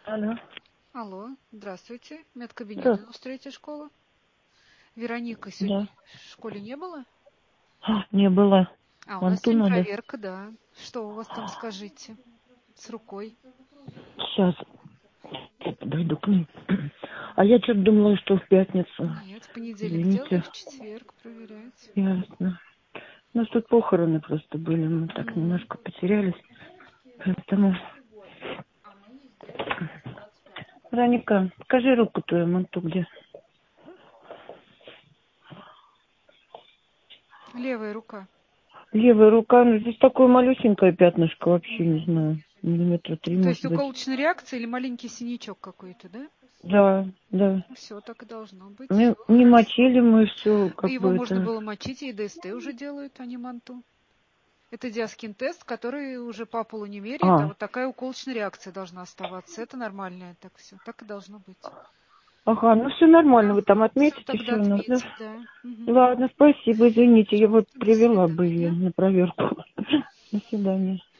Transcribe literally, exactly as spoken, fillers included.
Алло. Алло, здравствуйте. Медкабинет Да. девяносто третья школа. Вероника Да. сегодня в школе не было? А, не было. А, у нас Манту сегодня надо. проверка, да. Что у вас там, скажите? С рукой. Сейчас. Я подойду к ним. А я что-то думала, что в пятницу. Нет, в понедельник делали, Извините. в четверг проверять. Ясно. У нас тут похороны просто были. Мы так М. немножко потерялись. Поэтому... Вероника, покажи руку твою, манту где. Левая рука. Левая рука, ну здесь такое малюсенькое пятнышко, вообще не знаю. Миллиметра три, То может есть быть. уколочная реакция или маленький синячок какой-то, да? Да, да. Ну все, так и должно быть. Мы Все не хорошо. мочили, мы все как Его бы можно это... было мочить, и ДСТ уже делают, а не манту. Это диаскин-тест, который уже по полу не меряет, а А, вот такая уколочная реакция должна оставаться. Это нормальное так все. Так и должно быть. ага, ну все нормально, вы там Ага, все отметите тогда все у нас, да? отметим, да. Мгм. Ладно, спасибо, извините, я вот До привела бы свидания. ее на проверку. До свидания.